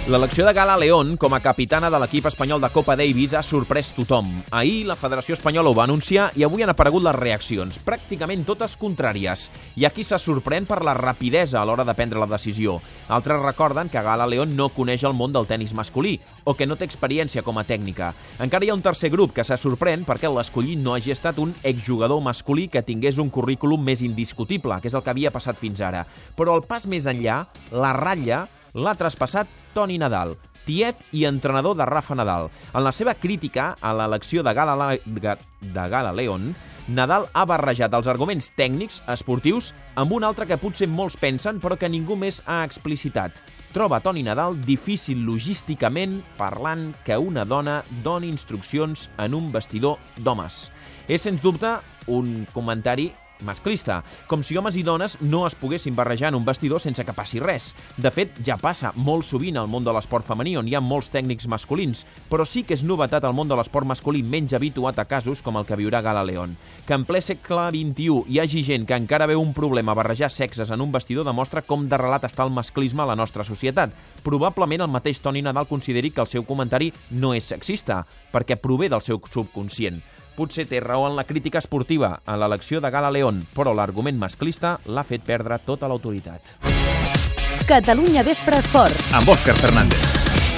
L'elecció de Gala León com a capitana de l'equip espanyol de Copa Davis ha sorprès tothom. Ahir la Federació Espanyola ho va anunciar i avui han aparegut les reaccions, pràcticament totes contràries. Hi ha qui se sorprèn per la rapidesa a l'hora de prendre la decisió. Altres recorden que Gala León no coneix el món del tenis masculí o que no té experiència com a tècnica. Encara hi ha un tercer grup que se sorprèn perquè l'escollit no hagi estat un exjugador masculí que tingués un currículum més indiscutible, que és el que havia passat fins ara. Però el pas més enllà, la ratlla, l'ha traspassat Toni Nadal, tiet i entrenador de Rafa Nadal. En la seva crítica a l'elecció de Gala León, Nadal ha barrejat els arguments tècnics, esportius, amb un altre que potser molts pensen però que ningú més ha explicitat. Troba Toni Nadal difícil logísticament parlant que una dona doni instruccions en un vestidor d'homes. És, sens dubte, un comentari masclista, com si homes i dones no es poguessin barrejar en un vestidor sense que passi res. De fet, ja passa molt sovint al món de l'esport femení, on hi ha molts tècnics masculins, però sí que és novetat al món de l'esport masculí menys habituat a casos com el que viurà Gala León. Que en ple segle XXI hi hagi gent que encara veu un problema a barrejar sexes en un vestidor demostra com d'arrelat està el masclisme a la nostra societat. Probablement el mateix Toni Nadal consideri que el seu comentari no és sexista, perquè prové del seu subconscient. Potser té raó en la crítica esportiva a l'elecció de Gala León, però l'argument masclista l'ha fet perdre tota l'autoritat. Catalunya Vespre Esports. Amb Òscar Fernández.